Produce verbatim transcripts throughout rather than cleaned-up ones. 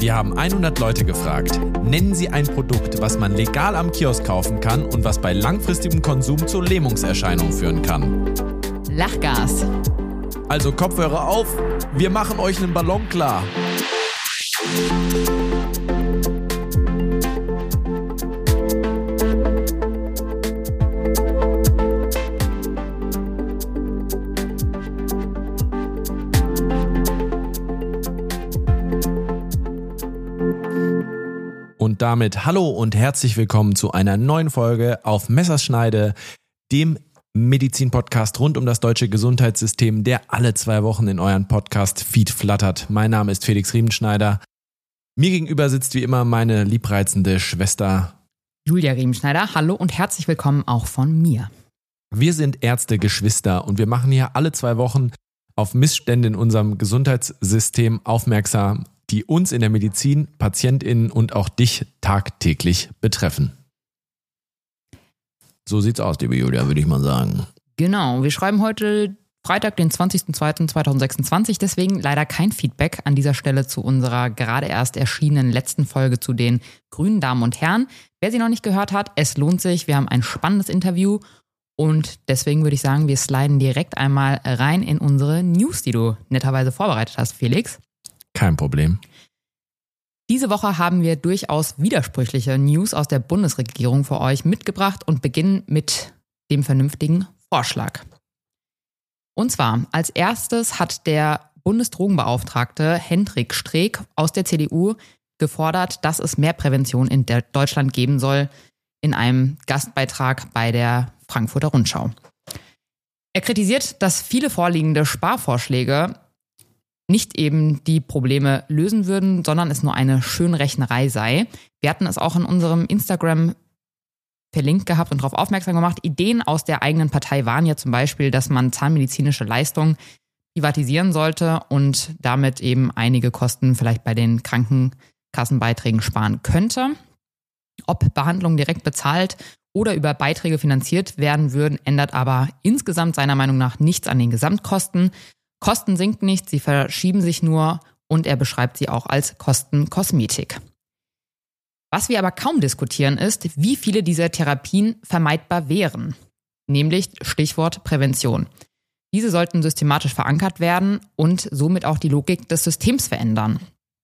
Wir haben hundert Leute gefragt. Nennen Sie ein Produkt, was man legal am Kiosk kaufen kann und was bei langfristigem Konsum zu Lähmungserscheinungen führen kann. Lachgas. Also Kopfhörer auf, wir machen euch einen Ballon klar. Und damit hallo und herzlich willkommen zu einer neuen Folge auf Messerschneide, dem Medizin-Podcast rund um das deutsche Gesundheitssystem, der alle zwei Wochen in euren Podcast-Feed flattert. Mein Name ist Felix Riemenschneider. Mir gegenüber sitzt wie immer meine liebreizende Schwester Julia Riemenschneider. Hallo und herzlich willkommen auch von mir. Wir sind Ärzte-Geschwister und wir machen hier alle zwei Wochen auf Missstände in unserem Gesundheitssystem aufmerksam, die uns in der Medizin, PatientInnen und auch dich tagtäglich betreffen. So sieht's aus, liebe Julia, würde ich mal sagen. Genau, wir schreiben heute Freitag, den zwanzigster zweiter zweitausendsechsundzwanzig, deswegen leider kein Feedback an dieser Stelle zu unserer gerade erst erschienenen letzten Folge zu den grünen Damen und Herren. Wer sie noch nicht gehört hat, es lohnt sich, wir haben ein spannendes Interview und deswegen würde ich sagen, wir sliden direkt einmal rein in unsere News, die du netterweise vorbereitet hast, Felix. Kein Problem. Diese Woche haben wir durchaus widersprüchliche News aus der Bundesregierung für euch mitgebracht und beginnen mit dem vernünftigen Vorschlag. Und zwar, als erstes hat der Bundesdrogenbeauftragte Hendrik Streeck aus der C D U gefordert, dass es mehr Prävention in Deutschland geben soll, in einem Gastbeitrag bei der Frankfurter Rundschau. Er kritisiert, dass viele vorliegende Sparvorschläge nicht eben die Probleme lösen würden, sondern es nur eine Schönrechnerei sei. Wir hatten es auch in unserem Instagram verlinkt gehabt und darauf aufmerksam gemacht. Ideen aus der eigenen Partei waren ja zum Beispiel, dass man zahnmedizinische Leistungen privatisieren sollte und damit eben einige Kosten vielleicht bei den Krankenkassenbeiträgen sparen könnte. Ob Behandlungen direkt bezahlt oder über Beiträge finanziert werden würden, ändert aber insgesamt seiner Meinung nach nichts an den Gesamtkosten. Kosten sinken nicht, sie verschieben sich nur und er beschreibt sie auch als Kostenkosmetik. Was wir aber kaum diskutieren ist, wie viele dieser Therapien vermeidbar wären, nämlich Stichwort Prävention. Diese sollten systematisch verankert werden und somit auch die Logik des Systems verändern.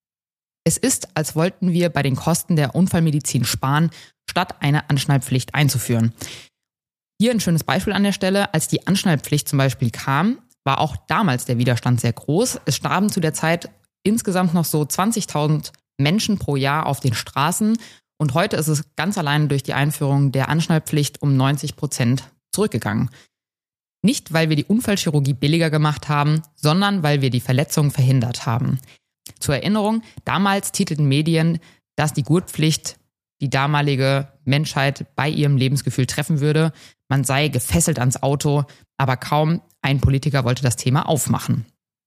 Es ist, als wollten wir bei den Kosten der Unfallmedizin sparen, statt eine Anschnallpflicht einzuführen. Hier ein schönes Beispiel an der Stelle, als die Anschnallpflicht zum Beispiel kam, war auch damals der Widerstand sehr groß. Es starben zu der Zeit insgesamt noch so zwanzigtausend Menschen pro Jahr auf den Straßen. Und heute ist es ganz allein durch die Einführung der Anschnallpflicht um neunzig Prozent zurückgegangen. Nicht, weil wir die Unfallchirurgie billiger gemacht haben, sondern weil wir die Verletzungen verhindert haben. Zur Erinnerung, damals titelten Medien, dass die Gurtpflicht die damalige Menschheit bei ihrem Lebensgefühl treffen würde. Man sei gefesselt ans Auto, aber kaum ein Politiker wollte das Thema aufmachen.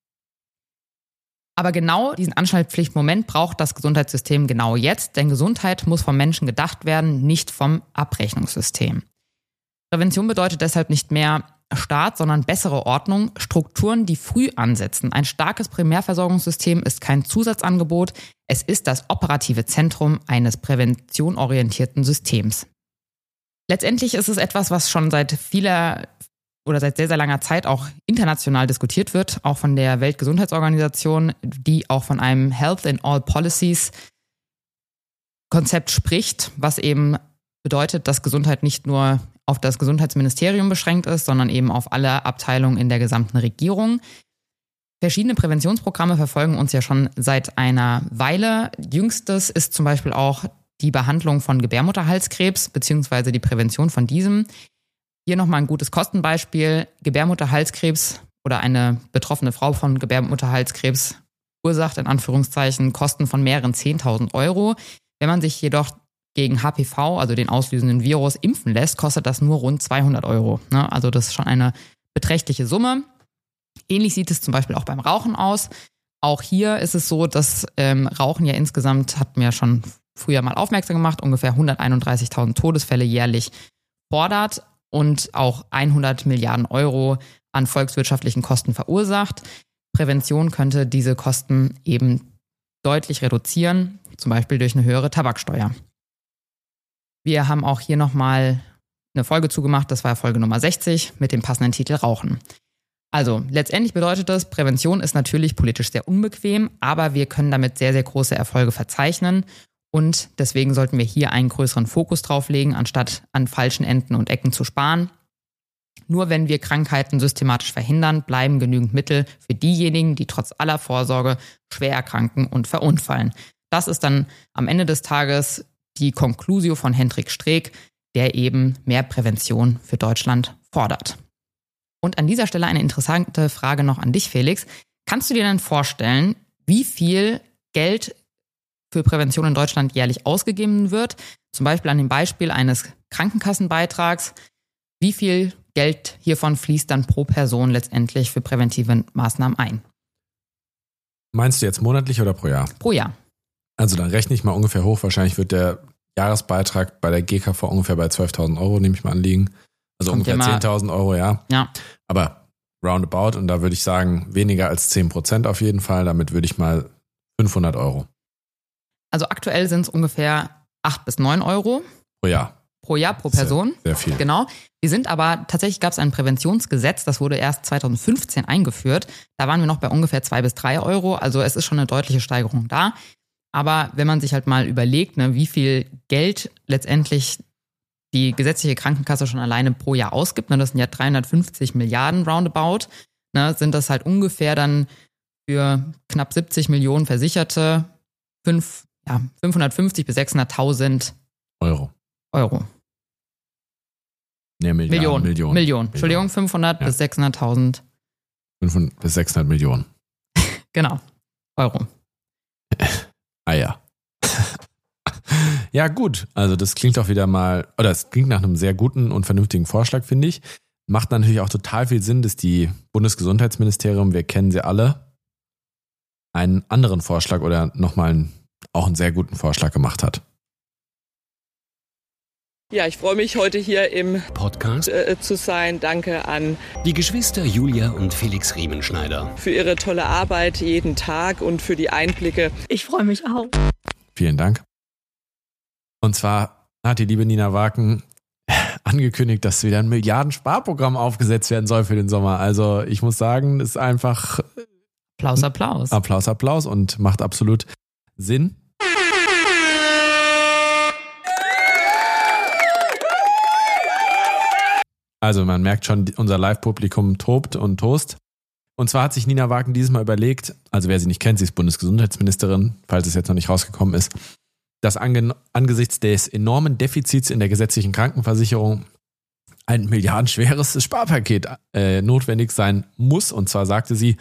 Aber genau diesen Anschnallpflichtmoment braucht das Gesundheitssystem genau jetzt, denn Gesundheit muss vom Menschen gedacht werden, nicht vom Abrechnungssystem. Prävention bedeutet deshalb nicht mehr Staat, sondern bessere Ordnung, Strukturen, die früh ansetzen. Ein starkes Primärversorgungssystem ist kein Zusatzangebot, es ist das operative Zentrum eines präventionorientierten Systems. Letztendlich ist es etwas, was schon seit vieler oder seit sehr, sehr langer Zeit auch international diskutiert wird, auch von der Weltgesundheitsorganisation, die auch von einem Health in All Policies Konzept spricht, was eben bedeutet, dass Gesundheit nicht nur auf das Gesundheitsministerium beschränkt ist, sondern eben auf alle Abteilungen in der gesamten Regierung. Verschiedene Präventionsprogramme verfolgen uns ja schon seit einer Weile. Jüngstes ist zum Beispiel auch die Behandlung von Gebärmutterhalskrebs beziehungsweise die Prävention von diesem. Hier nochmal ein gutes Kostenbeispiel. Gebärmutterhalskrebs oder eine betroffene Frau von Gebärmutterhalskrebs ursacht in Anführungszeichen Kosten von mehreren zehntausend Euro. Wenn man sich jedoch gegen H P V, also den auslösenden Virus, impfen lässt, kostet das nur rund zweihundert Euro. Also das ist schon eine beträchtliche Summe. Ähnlich sieht es zum Beispiel auch beim Rauchen aus. Auch hier ist es so, dass ähm, Rauchen ja insgesamt, hatten wir ja schon früher mal aufmerksam gemacht, ungefähr hunderteinunddreißigtausend Todesfälle jährlich fordert und auch hundert Milliarden Euro an volkswirtschaftlichen Kosten verursacht. Prävention könnte diese Kosten eben deutlich reduzieren, zum Beispiel durch eine höhere Tabaksteuer. Wir haben auch hier nochmal eine Folge zugemacht, das war Folge Nummer sechzig mit dem passenden Titel Rauchen. Also letztendlich bedeutet das, Prävention ist natürlich politisch sehr unbequem, aber wir können damit sehr, sehr große Erfolge verzeichnen und deswegen sollten wir hier einen größeren Fokus drauf legen, anstatt an falschen Enden und Ecken zu sparen. Nur wenn wir Krankheiten systematisch verhindern, bleiben genügend Mittel für diejenigen, die trotz aller Vorsorge schwer erkranken und verunfallen. Das ist dann am Ende des Tages die Conclusio von Hendrik Streeck, der eben mehr Prävention für Deutschland fordert. Und an dieser Stelle eine interessante Frage noch an dich, Felix. Kannst du dir denn vorstellen, wie viel Geld für Prävention in Deutschland jährlich ausgegeben wird? Zum Beispiel an dem Beispiel eines Krankenkassenbeitrags. Wie viel Geld hiervon fließt dann pro Person letztendlich für präventive Maßnahmen ein? Meinst du jetzt monatlich oder pro Jahr? Pro Jahr. Also dann rechne ich mal ungefähr hoch. Wahrscheinlich wird der Jahresbeitrag bei der G K V ungefähr bei zwölftausend Euro, nehme ich mal an, liegen. Also Kommt ungefähr zehntausend Euro, ja. Ja. Aber roundabout, und da würde ich sagen, weniger als zehn Prozent auf jeden Fall. Damit würde ich mal fünfhundert Euro. Also aktuell sind es ungefähr acht bis neun Euro. Pro Jahr. Pro Jahr, pro Person. Sehr, sehr viel. Genau. Wir sind aber, tatsächlich gab es ein Präventionsgesetz, das wurde erst zweitausendfünfzehn eingeführt. Da waren wir noch bei ungefähr zwei bis drei Euro. Also es ist schon eine deutliche Steigerung da. Aber wenn man sich halt mal überlegt, ne, wie viel Geld letztendlich die gesetzliche Krankenkasse schon alleine pro Jahr ausgibt, ne, das sind ja dreihundertfünfzig Milliarden roundabout, ne, sind das halt ungefähr dann für knapp siebzig Millionen Versicherte fünf, ja, fünfhundertfünfzig bis sechshunderttausend Euro. Euro. Nee, Milliarden, Millionen. Millionen. Millionen. Entschuldigung, fünfhundert ja. bis sechshunderttausend. fünfhundert bis sechshundert Millionen. Genau. Euro. Ah ja. Ja gut, also das klingt auch wieder mal, oder es klingt nach einem sehr guten und vernünftigen Vorschlag, finde ich. Macht natürlich auch total viel Sinn, dass die Bundesgesundheitsministerium, wir kennen sie alle, einen anderen Vorschlag oder nochmal einen, auch einen sehr guten Vorschlag gemacht hat. Ja, ich freue mich, heute hier im Podcast äh, zu sein. Danke an die Geschwister Julia und Felix Riemenschneider für ihre tolle Arbeit jeden Tag und für die Einblicke. Ich freue mich auch. Vielen Dank. Und zwar hat die liebe Nina Waken angekündigt, dass wieder ein Milliarden-Sparprogramm aufgesetzt werden soll für den Sommer. Also ich muss sagen, ist einfach Applaus, Applaus. Applaus, Applaus und macht absolut Sinn. Also man merkt schon, unser Live-Publikum tobt und tost. Und zwar hat sich Nina Waken dieses Mal überlegt, also wer sie nicht kennt, sie ist Bundesgesundheitsministerin, falls es jetzt noch nicht rausgekommen ist, dass ange- angesichts des enormen Defizits in der gesetzlichen Krankenversicherung ein milliardenschweres Sparpaket äh, notwendig sein muss. Und zwar sagte sie,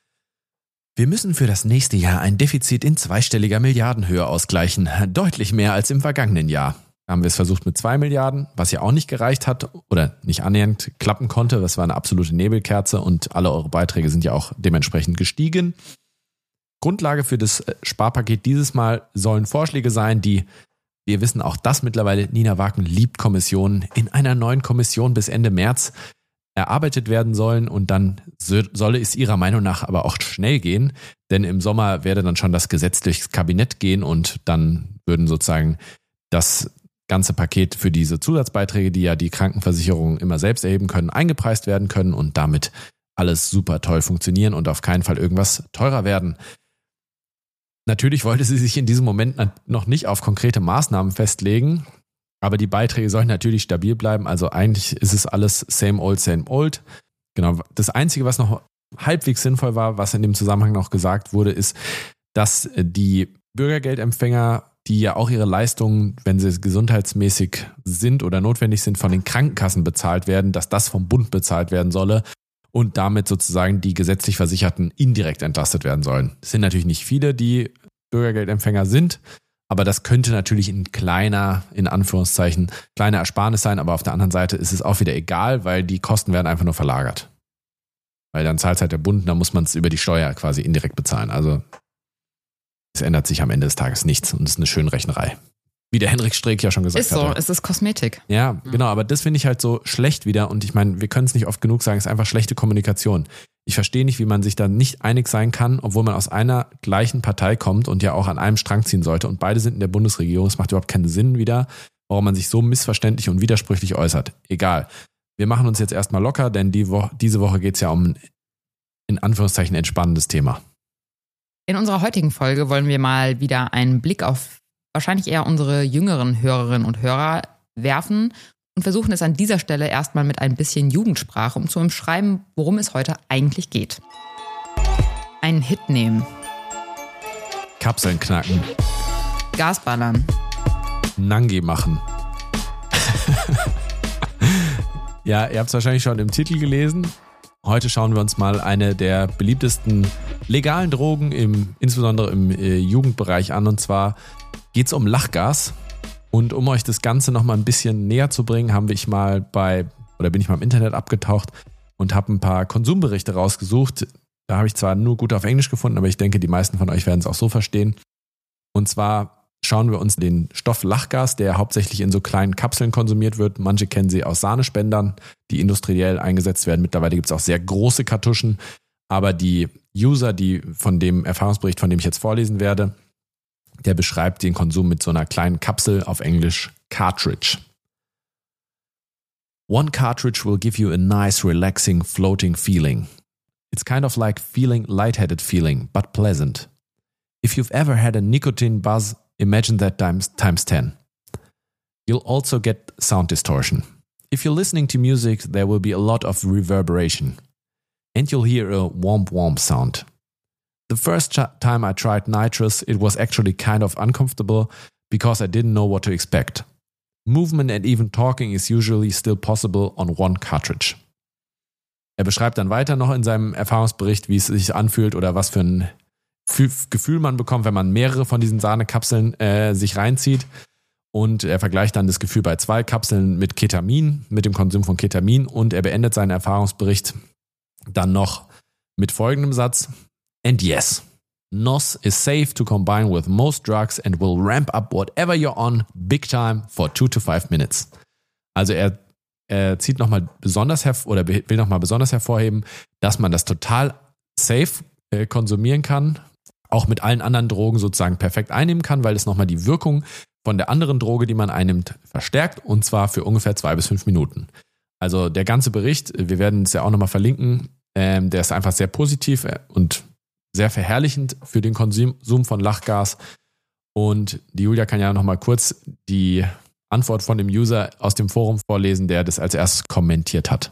wir müssen für das nächste Jahr ein Defizit in zweistelliger Milliardenhöhe ausgleichen, deutlich mehr als im vergangenen Jahr. Haben wir es versucht mit zwei Milliarden, was ja auch nicht gereicht hat oder nicht annähernd klappen konnte. Das war eine absolute Nebelkerze und alle eure Beiträge sind ja auch dementsprechend gestiegen. Grundlage für das Sparpaket dieses Mal sollen Vorschläge sein, die, wir wissen auch das mittlerweile, Nina Waken liebt Kommissionen, in einer neuen Kommission bis Ende März erarbeitet werden sollen und dann solle es ihrer Meinung nach aber auch schnell gehen, denn im Sommer werde dann schon das Gesetz durchs Kabinett gehen und dann würden sozusagen das ganze Paket für diese Zusatzbeiträge, die ja die Krankenversicherungen immer selbst erheben können, eingepreist werden können und damit alles super toll funktionieren und auf keinen Fall irgendwas teurer werden. Natürlich wollte sie sich in diesem Moment noch nicht auf konkrete Maßnahmen festlegen, aber die Beiträge sollen natürlich stabil bleiben. Also eigentlich ist es alles same old, same old. Genau. Das Einzige, was noch halbwegs sinnvoll war, was in dem Zusammenhang noch gesagt wurde, ist, dass die Bürgergeldempfänger, die ja auch ihre Leistungen, wenn sie gesundheitsmäßig sind oder notwendig sind, von den Krankenkassen bezahlt werden, dass das vom Bund bezahlt werden solle und damit sozusagen die gesetzlich Versicherten indirekt entlastet werden sollen. Es sind natürlich nicht viele, die Bürgergeldempfänger sind, aber das könnte natürlich ein kleiner, in Anführungszeichen, kleiner Ersparnis sein, aber auf der anderen Seite ist es auch wieder egal, weil die Kosten werden einfach nur verlagert. Weil dann zahlt halt der Bund, dann muss man es über die Steuer quasi indirekt bezahlen. Also es ändert sich am Ende des Tages nichts und es ist eine schöne Rechnerei. Wie der Hendrik Streeck ja schon gesagt hat. Ist so, hatte. es ist Kosmetik. Ja, genau, aber das finde ich halt so schlecht wieder und ich meine, wir können es nicht oft genug sagen, es ist einfach schlechte Kommunikation. Ich verstehe nicht, wie man sich da nicht einig sein kann, obwohl man aus einer gleichen Partei kommt und ja auch an einem Strang ziehen sollte. Und beide sind in der Bundesregierung. Es macht überhaupt keinen Sinn wieder, warum man sich so missverständlich und widersprüchlich äußert. Egal. Wir machen uns jetzt erstmal locker, denn die Wo- diese Woche geht es ja um ein, in Anführungszeichen, entspannendes Thema. In unserer heutigen Folge wollen wir mal wieder einen Blick auf wahrscheinlich eher unsere jüngeren Hörerinnen und Hörer werfen und versuchen es an dieser Stelle erstmal mit ein bisschen Jugendsprache, um zu umschreiben, worum es heute eigentlich geht. Einen Hit nehmen. Kapseln knacken. Gas ballern. Nangi machen. Ja, ihr habt es wahrscheinlich schon im Titel gelesen. Heute schauen wir uns mal eine der beliebtesten legalen Drogen, im, insbesondere im äh, Jugendbereich an. Und zwar geht es um Lachgas. Und um euch das Ganze noch mal ein bisschen näher zu bringen, haben wir mal bei, oder bin ich mal im Internet abgetaucht und habe ein paar Konsumberichte rausgesucht. Da habe ich zwar nur gut auf Englisch gefunden, aber ich denke, die meisten von euch werden es auch so verstehen. Und zwar schauen wir uns den Stoff Lachgas, der hauptsächlich in so kleinen Kapseln konsumiert wird. Manche kennen sie aus Sahnespendern, die industriell eingesetzt werden. Mittlerweile gibt es auch sehr große Kartuschen. Aber die User, die von dem Erfahrungsbericht, von dem ich jetzt vorlesen werde, der beschreibt den Konsum mit so einer kleinen Kapsel, auf Englisch Cartridge. One cartridge will give you a nice, relaxing, floating feeling. It's kind of like feeling lightheaded feeling, but pleasant. If you've ever had a nicotine buzz, imagine that times, times ten. You'll also get sound distortion. If you're listening to music, there will be a lot of reverberation. And you'll hear a womp womp sound. The first ch- time I tried nitrous, it was actually kind of uncomfortable because I didn't know what to expect. Movement and even talking is usually still possible on one cartridge. Er beschreibt dann weiter noch in seinem Erfahrungsbericht, wie es sich anfühlt oder was für ein Gefühl man bekommt, wenn man mehrere von diesen Sahnekapseln äh, sich reinzieht. Und er vergleicht dann das Gefühl bei zwei Kapseln mit Ketamin, mit dem Konsum von Ketamin. Und er beendet seinen Erfahrungsbericht dann noch mit folgendem Satz. And yes, N O S is safe to combine with most drugs and will ramp up whatever you're on big time for two to five minutes. Also er, er zieht nochmal besonders herv- oder will nochmal besonders hervorheben, dass man das total safe äh, konsumieren kann, auch mit allen anderen Drogen sozusagen perfekt einnehmen kann, weil es nochmal die Wirkung von der anderen Droge, die man einnimmt, verstärkt, und zwar für ungefähr zwei bis fünf Minuten. Also der ganze Bericht, wir werden es ja auch nochmal verlinken, ähm, der ist einfach sehr positiv und sehr verherrlichend für den Konsum von Lachgas. Und die Julia kann ja nochmal kurz die Antwort von dem User aus dem Forum vorlesen, der das als erstes kommentiert hat.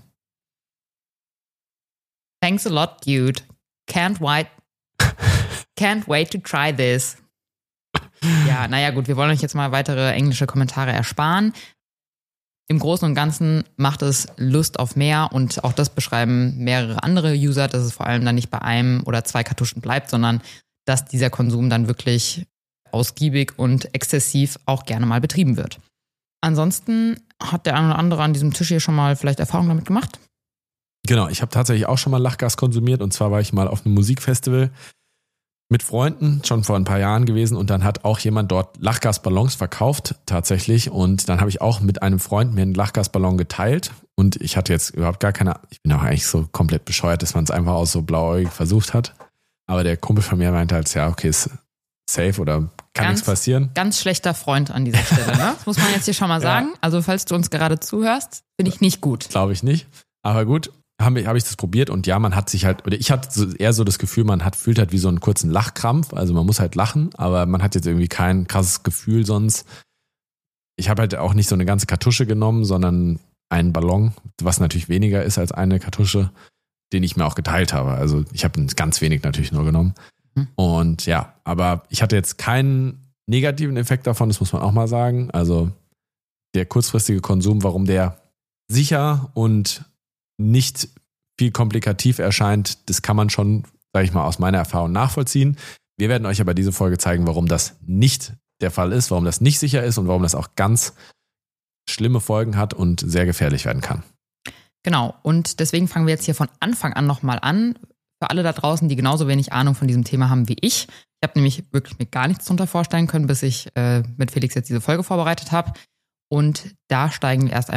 Thanks a lot, dude. Can't wait, can't wait to try this. Ja, naja gut, wir wollen euch jetzt mal weitere englische Kommentare ersparen. Im Großen und Ganzen macht es Lust auf mehr, und auch das beschreiben mehrere andere User, dass es vor allem dann nicht bei einem oder zwei Kartuschen bleibt, sondern dass dieser Konsum dann wirklich ausgiebig und exzessiv auch gerne mal betrieben wird. Ansonsten hat der eine oder andere an diesem Tisch hier schon mal vielleicht Erfahrung damit gemacht? Genau, ich habe tatsächlich auch schon mal Lachgas konsumiert, und zwar war ich mal auf einem Musikfestival mit Freunden, schon vor ein paar Jahren gewesen, und dann hat auch jemand dort Lachgasballons verkauft tatsächlich, und dann habe ich auch mit einem Freund mir einen Lachgasballon geteilt, und ich hatte jetzt überhaupt gar keine, ich bin auch eigentlich so komplett bescheuert, dass man es einfach aus so blauäugig versucht hat, aber der Kumpel von mir meinte halt, ja okay, ist safe oder kann ganz, nichts passieren. Ganz schlechter Freund an dieser Stelle, ne? Das muss man jetzt hier schon mal sagen, ja. Also falls du uns gerade zuhörst, finde ich nicht gut. Glaube ich nicht, aber gut. Habe hab ich das probiert, und ja, man hat sich halt, oder ich hatte so eher so das Gefühl, man hat, fühlt halt wie so einen kurzen Lachkrampf, also man muss halt lachen, aber man hat jetzt irgendwie kein krasses Gefühl sonst. Ich habe halt auch nicht so eine ganze Kartusche genommen, sondern einen Ballon, was natürlich weniger ist als eine Kartusche, den ich mir auch geteilt habe. Also ich habe ganz wenig natürlich nur genommen. Mhm. Und ja, aber ich hatte jetzt keinen negativen Effekt davon, das muss man auch mal sagen. Also der kurzfristige Konsum, warum der sicher und nicht viel komplikativ erscheint, das kann man schon, sage ich mal, aus meiner Erfahrung nachvollziehen. Wir werden euch aber diese Folge zeigen, warum das nicht der Fall ist, warum das nicht sicher ist und warum das auch ganz schlimme Folgen hat und sehr gefährlich werden kann. Genau, und deswegen fangen wir jetzt hier von Anfang an nochmal an. Für alle da draußen, die genauso wenig Ahnung von diesem Thema haben wie ich. Ich habe nämlich wirklich mir gar nichts drunter vorstellen können, bis ich äh, mit Felix jetzt diese Folge vorbereitet habe. Und da steigen wir erst einmal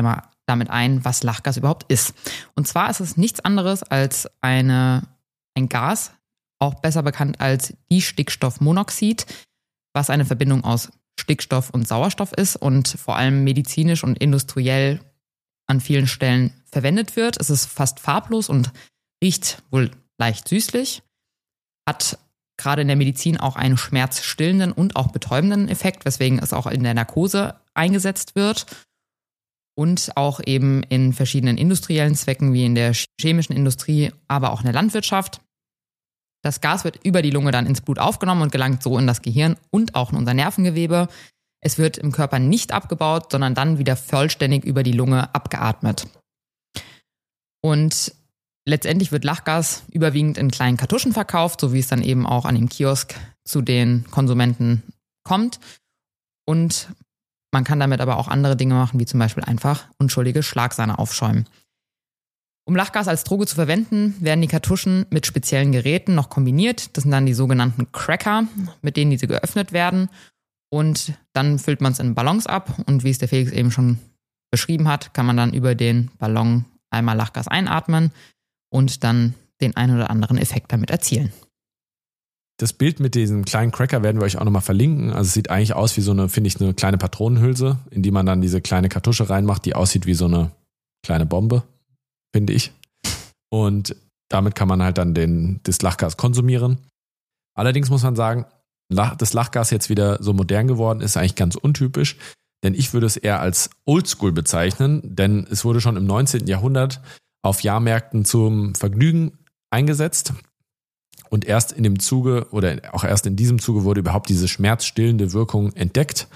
damit ein, was Lachgas überhaupt ist. Und zwar ist es nichts anderes als eine, ein Gas, auch besser bekannt als Distickstoffmonoxid, was eine Verbindung aus Stickstoff und Sauerstoff ist und vor allem medizinisch und industriell an vielen Stellen verwendet wird. Es ist fast farblos und riecht wohl leicht süßlich, hat gerade in der Medizin auch einen schmerzstillenden und auch betäubenden Effekt, weswegen es auch in der Narkose eingesetzt wird und auch eben in verschiedenen industriellen Zwecken wie in der chemischen Industrie, aber auch in der Landwirtschaft. Das Gas wird über die Lunge dann ins Blut aufgenommen und gelangt so in das Gehirn und auch in unser Nervengewebe. Es wird im Körper nicht abgebaut, sondern dann wieder vollständig über die Lunge abgeatmet. Und letztendlich wird Lachgas überwiegend in kleinen Kartuschen verkauft, so wie es dann eben auch an dem Kiosk zu den Konsumenten kommt. Und man kann damit aber auch andere Dinge machen, wie zum Beispiel einfach unschuldige Schlagsahne aufschäumen. Um Lachgas als Droge zu verwenden, werden die Kartuschen mit speziellen Geräten noch kombiniert. Das sind dann die sogenannten Cracker, mit denen diese geöffnet werden. Und dann füllt man es in Ballons ab. Und wie es der Felix eben schon beschrieben hat, kann man dann über den Ballon einmal Lachgas einatmen und dann den einen oder anderen Effekt damit erzielen. Das Bild mit diesem kleinen Cracker werden wir euch auch nochmal verlinken. Also es sieht eigentlich aus wie so eine, finde ich, eine kleine Patronenhülse, in die man dann diese kleine Kartusche reinmacht, die aussieht wie so eine kleine Bombe, finde ich. Und damit kann man halt dann den, das Lachgas konsumieren. Allerdings muss man sagen, dass Lachgas jetzt wieder so modern geworden ist, eigentlich ganz untypisch. Denn ich würde es eher als Oldschool bezeichnen, denn es wurde schon im neunzehnten Jahrhundert auf Jahrmärkten zum Vergnügen eingesetzt. Und erst in dem Zuge oder auch erst in diesem Zuge wurde überhaupt diese schmerzstillende Wirkung entdeckt.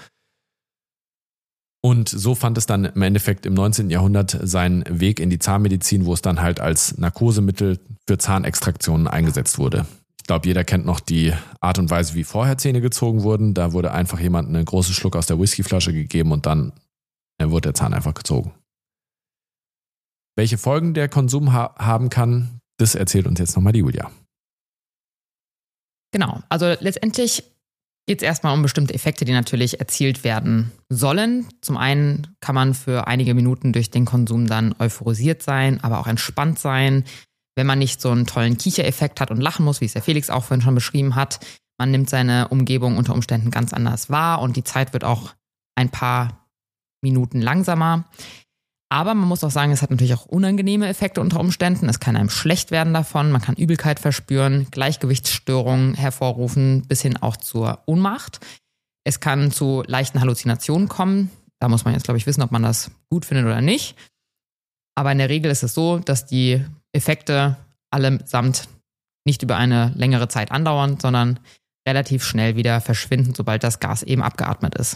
Und so fand es dann im Endeffekt im neunzehnten Jahrhundert seinen Weg in die Zahnmedizin, wo es dann halt als Narkosemittel für Zahnextraktionen eingesetzt wurde. Ich glaube, jeder kennt noch die Art und Weise, wie vorher Zähne gezogen wurden. Da wurde einfach jemand einen großen Schluck aus der Whiskyflasche gegeben und dann wurde der Zahn einfach gezogen. Welche Folgen der Konsum ha- haben kann, das erzählt uns jetzt nochmal die Julia. Genau, also letztendlich geht es erstmal um bestimmte Effekte, die natürlich erzielt werden sollen. Zum einen kann man für einige Minuten durch den Konsum dann euphorisiert sein, aber auch entspannt sein, wenn man nicht so einen tollen Kichereffekt hat und lachen muss, wie es der Felix auch vorhin schon beschrieben hat. Man nimmt seine Umgebung unter Umständen ganz anders wahr und die Zeit wird auch ein paar Minuten langsamer. Aber man muss auch sagen, es hat natürlich auch unangenehme Effekte unter Umständen. Es kann einem schlecht werden davon, man kann Übelkeit verspüren, Gleichgewichtsstörungen hervorrufen, bis hin auch zur Ohnmacht. Es kann zu leichten Halluzinationen kommen. Da muss man jetzt, glaube ich, wissen, ob man das gut findet oder nicht. Aber in der Regel ist es so, dass die Effekte allesamt nicht über eine längere Zeit andauern, sondern relativ schnell wieder verschwinden, sobald das Gas eben abgeatmet ist.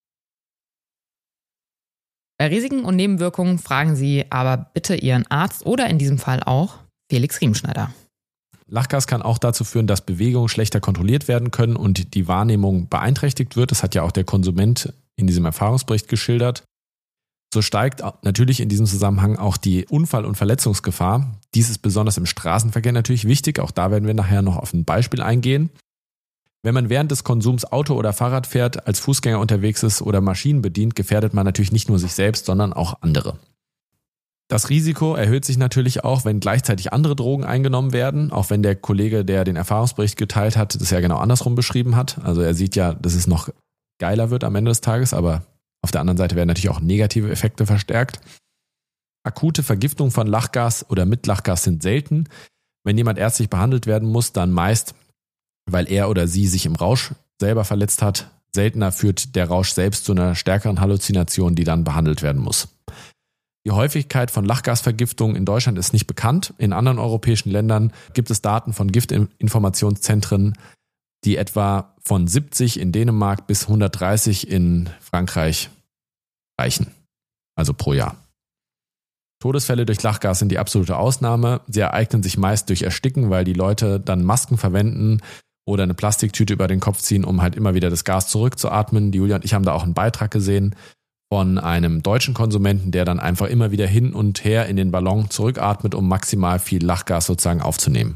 Bei Risiken und Nebenwirkungen fragen Sie aber bitte Ihren Arzt oder in diesem Fall auch Felix Riemenschneider. Lachgas kann auch dazu führen, dass Bewegungen schlechter kontrolliert werden können und die Wahrnehmung beeinträchtigt wird. Das hat ja auch der Konsument in diesem Erfahrungsbericht geschildert. So steigt natürlich in diesem Zusammenhang auch die Unfall- und Verletzungsgefahr. Dies ist besonders im Straßenverkehr natürlich wichtig. Auch da werden wir nachher noch auf ein Beispiel eingehen. Wenn man während des Konsums Auto oder Fahrrad fährt, als Fußgänger unterwegs ist oder Maschinen bedient, gefährdet man natürlich nicht nur sich selbst, sondern auch andere. Das Risiko erhöht sich natürlich auch, wenn gleichzeitig andere Drogen eingenommen werden, auch wenn der Kollege, der den Erfahrungsbericht geteilt hat, das ja genau andersrum beschrieben hat. Also er sieht ja, dass es noch geiler wird am Ende des Tages, aber auf der anderen Seite werden natürlich auch negative Effekte verstärkt. Akute Vergiftung von Lachgas oder mit Lachgas sind selten. Wenn jemand ärztlich behandelt werden muss, dann meist, weil er oder sie sich im Rausch selber verletzt hat. Seltener führt der Rausch selbst zu einer stärkeren Halluzination, die dann behandelt werden muss. Die Häufigkeit von Lachgasvergiftungen in Deutschland ist nicht bekannt. In anderen europäischen Ländern gibt es Daten von Giftinformationszentren, die etwa von siebzig in Dänemark bis hundertdreißig in Frankreich reichen, also pro Jahr. Todesfälle durch Lachgas sind die absolute Ausnahme. Sie ereignen sich meist durch Ersticken, weil die Leute dann Masken verwenden oder eine Plastiktüte über den Kopf ziehen, um halt immer wieder das Gas zurückzuatmen. Die Julia und ich haben da auch einen Beitrag gesehen von einem deutschen Konsumenten, der dann einfach immer wieder hin und her in den Ballon zurückatmet, um maximal viel Lachgas sozusagen aufzunehmen.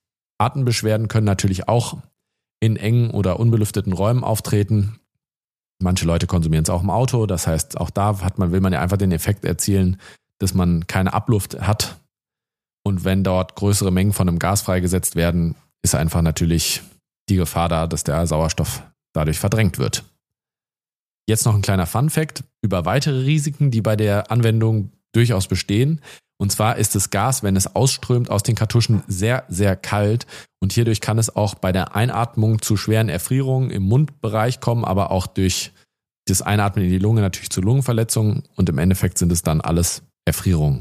Atembeschwerden können natürlich auch in engen oder unbelüfteten Räumen auftreten. Manche Leute konsumieren es auch im Auto. Das heißt, auch da hat man, will man ja einfach den Effekt erzielen, dass man keine Abluft hat. Und wenn dort größere Mengen von einem Gas freigesetzt werden, ist einfach natürlich die Gefahr da, dass der Sauerstoff dadurch verdrängt wird. Jetzt noch ein kleiner Fun-Fact über weitere Risiken, die bei der Anwendung durchaus bestehen. Und zwar ist das Gas, wenn es ausströmt aus den Kartuschen, sehr, sehr kalt. Und hierdurch kann es auch bei der Einatmung zu schweren Erfrierungen im Mundbereich kommen, aber auch durch das Einatmen in die Lunge natürlich zu Lungenverletzungen. Und im Endeffekt sind es dann alles Erfrierungen.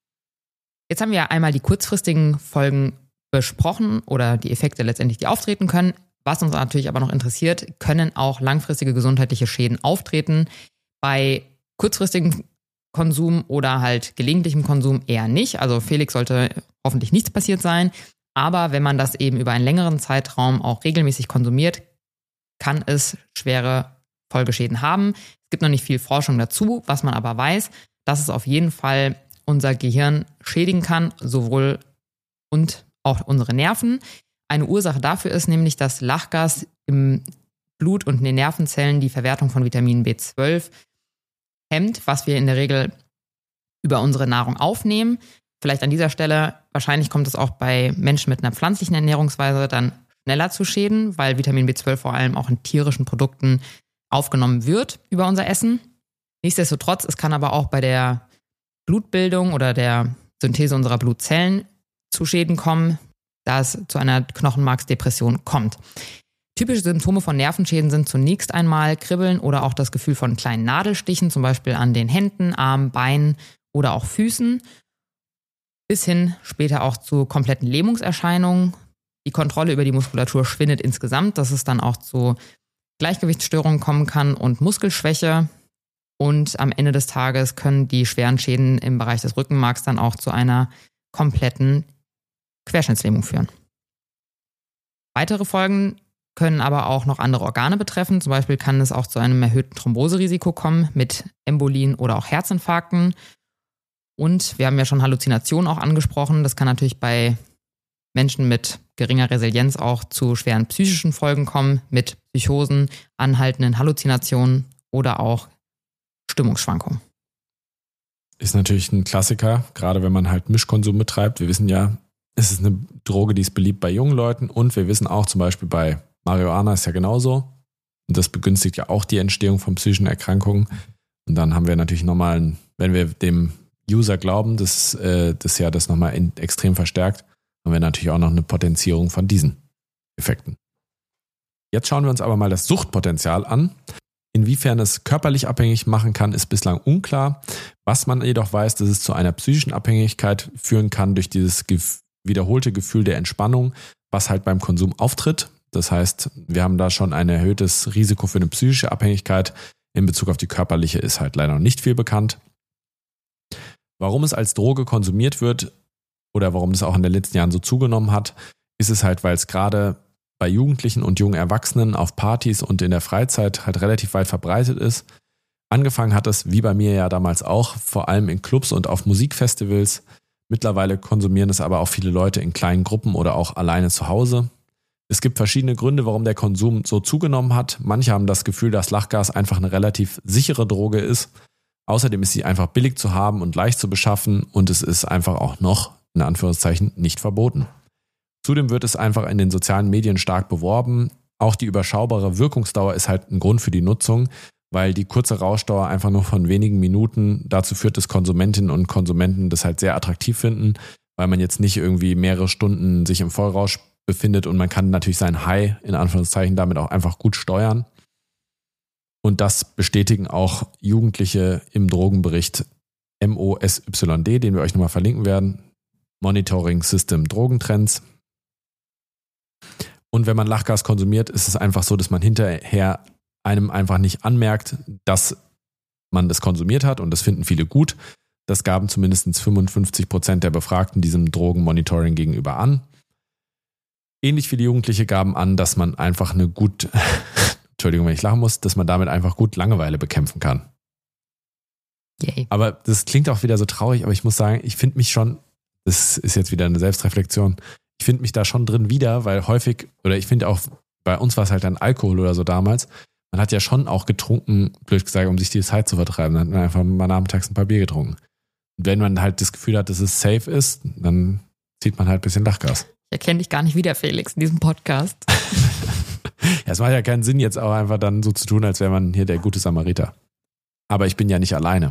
Jetzt haben wir einmal die kurzfristigen Folgen besprochen oder die Effekte letztendlich, die auftreten können. Was uns natürlich aber noch interessiert, können auch langfristige gesundheitliche Schäden auftreten. Bei kurzfristigem Konsum oder halt gelegentlichem Konsum eher nicht. Also Felix sollte hoffentlich nichts passiert sein. Aber wenn man das eben über einen längeren Zeitraum auch regelmäßig konsumiert, kann es schwere Folgeschäden haben. Es gibt noch nicht viel Forschung dazu, was man aber weiß, dass es auf jeden Fall unser Gehirn schädigen kann, sowohl und auch unsere Nerven. Eine Ursache dafür ist nämlich, dass Lachgas im Blut und in den Nervenzellen die Verwertung von Vitamin B zwölf hemmt, was wir in der Regel über unsere Nahrung aufnehmen. Vielleicht an dieser Stelle, wahrscheinlich kommt es auch bei Menschen mit einer pflanzlichen Ernährungsweise dann schneller zu Schäden, weil Vitamin B zwölf vor allem auch in tierischen Produkten aufgenommen wird über unser Essen. Nichtsdestotrotz, es kann aber auch bei der Blutbildung oder der Synthese unserer Blutzellen zu Schäden kommen, da es zu einer Knochenmarksdepression kommt. Typische Symptome von Nervenschäden sind zunächst einmal Kribbeln oder auch das Gefühl von kleinen Nadelstichen, zum Beispiel an den Händen, Armen, Beinen oder auch Füßen, bis hin später auch zu kompletten Lähmungserscheinungen. Die Kontrolle über die Muskulatur schwindet insgesamt, dass es dann auch zu Gleichgewichtsstörungen kommen kann und Muskelschwäche. Und am Ende des Tages können die schweren Schäden im Bereich des Rückenmarks dann auch zu einer kompletten Querschnittslähmung führen. Weitere Folgen können aber auch noch andere Organe betreffen. Zum Beispiel kann es auch zu einem erhöhten Thromboserisiko kommen mit Embolien oder auch Herzinfarkten. Und wir haben ja schon Halluzinationen auch angesprochen. Das kann natürlich bei Menschen mit geringer Resilienz auch zu schweren psychischen Folgen kommen, mit Psychosen, anhaltenden Halluzinationen oder auch Stimmungsschwankungen. Ist natürlich ein Klassiker, gerade wenn man halt Mischkonsum betreibt. Wir wissen ja, es ist eine Droge, die ist beliebt bei jungen Leuten und wir wissen auch zum Beispiel bei Marihuana ist ja genauso. Und das begünstigt ja auch die Entstehung von psychischen Erkrankungen. Und dann haben wir natürlich nochmal, ein, wenn wir dem User glauben, dass äh, das ja das nochmal in, extrem verstärkt, haben wir natürlich auch noch eine Potenzierung von diesen Effekten. Jetzt schauen wir uns aber mal das Suchtpotenzial an. Inwiefern es körperlich abhängig machen kann, ist bislang unklar. Was man jedoch weiß, dass es zu einer psychischen Abhängigkeit führen kann durch dieses gef- wiederholte Gefühl der Entspannung, was halt beim Konsum auftritt. Das heißt, wir haben da schon ein erhöhtes Risiko für eine psychische Abhängigkeit. In Bezug auf die körperliche ist halt leider noch nicht viel bekannt. Warum es als Droge konsumiert wird oder warum das auch in den letzten Jahren so zugenommen hat, ist es halt, weil es gerade bei Jugendlichen und jungen Erwachsenen auf Partys und in der Freizeit halt relativ weit verbreitet ist. Angefangen hat es, wie bei mir ja damals auch, vor allem in Clubs und auf Musikfestivals. Mittlerweile konsumieren es aber auch viele Leute in kleinen Gruppen oder auch alleine zu Hause. Es gibt verschiedene Gründe, warum der Konsum so zugenommen hat. Manche haben das Gefühl, dass Lachgas einfach eine relativ sichere Droge ist. Außerdem ist sie einfach billig zu haben und leicht zu beschaffen und es ist einfach auch noch, in Anführungszeichen, nicht verboten. Zudem wird es einfach in den sozialen Medien stark beworben. Auch die überschaubare Wirkungsdauer ist halt ein Grund für die Nutzung, weil die kurze Rauschdauer einfach nur von wenigen Minuten dazu führt, dass Konsumentinnen und Konsumenten das halt sehr attraktiv finden, weil man jetzt nicht irgendwie mehrere Stunden sich im Vollrausch befindet und man kann natürlich sein High in Anführungszeichen damit auch einfach gut steuern. Und das bestätigen auch Jugendliche im Drogenbericht M O S Y D, den wir euch nochmal verlinken werden. Monitoring System Drogentrends. Und wenn man Lachgas konsumiert, ist es einfach so, dass man hinterher einem einfach nicht anmerkt, dass man das konsumiert hat und das finden viele gut. Das gaben zumindest fünfundfünfzig Prozent der Befragten diesem Drogenmonitoring gegenüber an. Ähnlich viele Jugendliche gaben an, dass man einfach eine gut, Entschuldigung, wenn ich lachen muss, dass man damit einfach gut Langeweile bekämpfen kann. Yay. Aber das klingt auch wieder so traurig, aber ich muss sagen, ich finde mich schon, das ist jetzt wieder eine Selbstreflexion, ich finde mich da schon drin wieder, weil häufig, oder ich finde auch, bei uns war es halt dann Alkohol oder so damals, man hat ja schon auch getrunken, blöd gesagt, um sich die Zeit zu vertreiben. Dann hat man einfach mal nachmittags ein paar Bier getrunken. Und wenn man halt das Gefühl hat, dass es safe ist, dann zieht man halt ein bisschen Lachgas. Ich erkenne dich gar nicht wieder, Felix, in diesem Podcast. Ja, es macht ja keinen Sinn, jetzt auch einfach dann so zu tun, als wäre man hier der gute Samariter. Aber ich bin ja nicht alleine.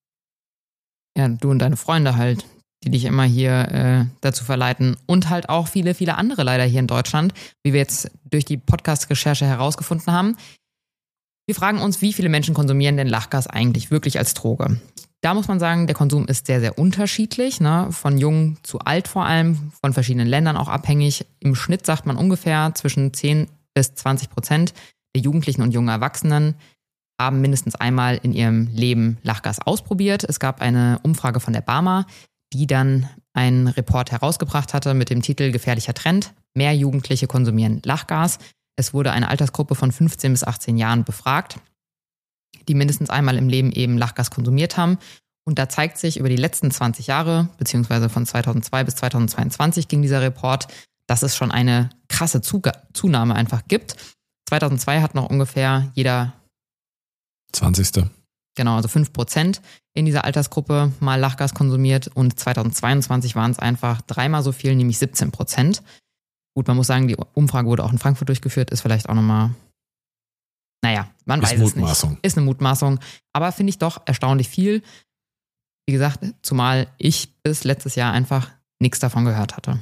Ja, du und deine Freunde halt, die dich immer hier äh, dazu verleiten. Und halt auch viele, viele andere leider hier in Deutschland, wie wir jetzt durch die Podcast-Recherche herausgefunden haben. Wir fragen uns, wie viele Menschen konsumieren denn Lachgas eigentlich wirklich als Droge? Da muss man sagen, der Konsum ist sehr, sehr unterschiedlich, ne? Von jung zu alt vor allem, von verschiedenen Ländern auch abhängig. Im Schnitt sagt man ungefähr zwischen zehn bis zwanzig Prozent der Jugendlichen und jungen Erwachsenen haben mindestens einmal in ihrem Leben Lachgas ausprobiert. Es gab eine Umfrage von der Barmer, die dann einen Report herausgebracht hatte mit dem Titel Gefährlicher Trend. Mehr Jugendliche konsumieren Lachgas. Es wurde eine Altersgruppe von fünfzehn bis achtzehn Jahren befragt, die mindestens einmal im Leben eben Lachgas konsumiert haben. Und da zeigt sich über die letzten zwanzig Jahre, beziehungsweise von zweitausendzwei bis zweitausendzweiundzwanzig ging dieser Report, dass es schon eine krasse Zunahme einfach gibt. zweitausendzwei hat noch ungefähr jeder zwanzigste Genau, also fünf Prozent in dieser Altersgruppe mal Lachgas konsumiert und zweitausendzweiundzwanzig waren es einfach dreimal so viel, nämlich siebzehn Prozent. Gut, man muss sagen, die Umfrage wurde auch in Frankfurt durchgeführt, ist vielleicht auch nochmal, naja, man ist weiß Mutmaßung. es nicht. Ist eine Mutmaßung, aber finde ich doch erstaunlich viel. Wie gesagt, zumal ich bis letztes Jahr einfach nichts davon gehört hatte.